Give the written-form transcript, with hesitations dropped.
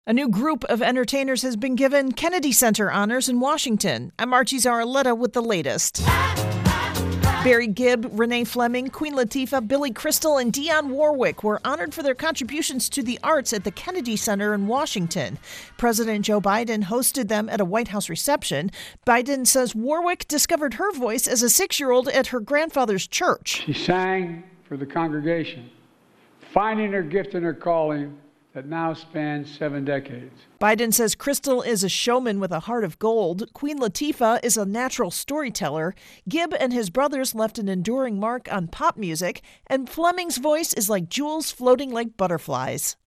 A new group of entertainers has been given Kennedy Center honors in Washington. I'm Archie Zaraletta with the latest. Barry Gibb, Renee Fleming, Queen Latifah, Billy Crystal, and Dionne Warwick were honored for their contributions to the arts at the Kennedy Center in Washington. President Joe Biden hosted them at a White House reception. Biden says Warwick discovered her voice as a 6-year-old at her grandfather's church. She sang for the congregation, finding her gift and her calling that now spans 7 decades. Biden says Crystal is a showman with a heart of gold. Queen Latifah is a natural storyteller. Gibb and his brothers left an enduring mark on pop music. And Fleming's voice is like jewels floating like butterflies.